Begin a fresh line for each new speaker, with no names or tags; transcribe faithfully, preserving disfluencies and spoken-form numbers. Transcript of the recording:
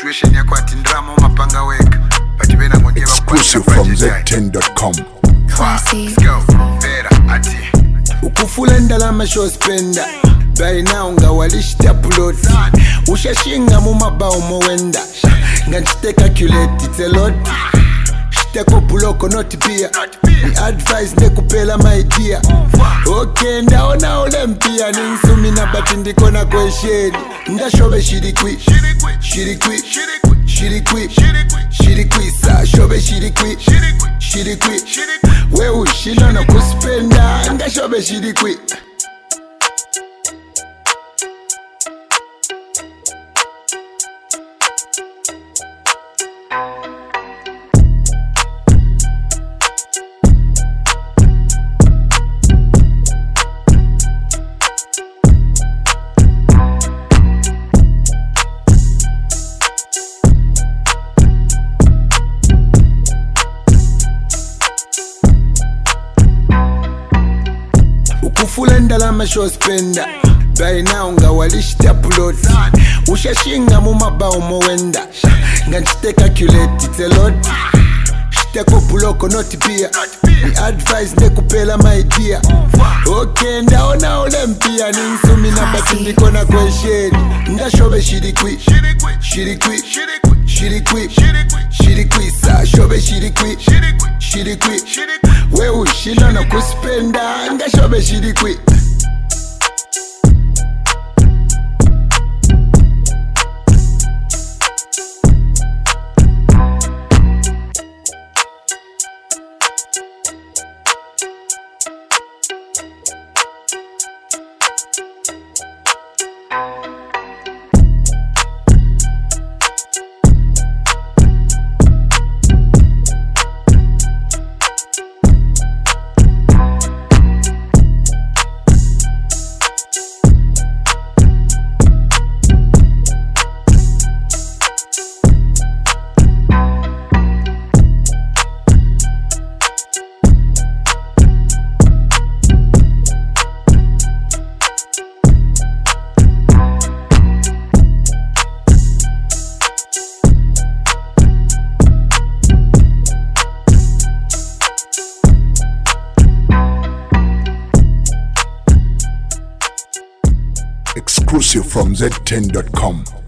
situation yako ati ndrama mapanga weka but bena ngongeva
exclusive from Z ten dot com.
Let's go vera ati
ukufula ndalama show spender by now nga walishita upload ushashinga mu mabao mowenda nganchite calculate it's a lot shiteko buloko not beer the advice nekupela my dear okay ndaona ole mpia ninsumi na bati ndiko na kwesheni ndashobe shirikwi shirikwi shirikwi shirikwi sa shobe shirikwi shirikwi we ushina na kuspenda ndashobe shirikwi ukufula ndalama show spender by now nga walishita upload ushashinga mu mabao mowenda nganchite calculate it's a lot shiteko buloko not beer the advice nekupela my dear okay ndaona ole mpia ninsumi na bati ndiko na kwesheni ndashobe shirikwi shirikwi shirikwi shirikwi sa shobe shirikwi shirikwi we ushina na kuspenda ndashobe shirikwi
Exclusive from Z ten dot com.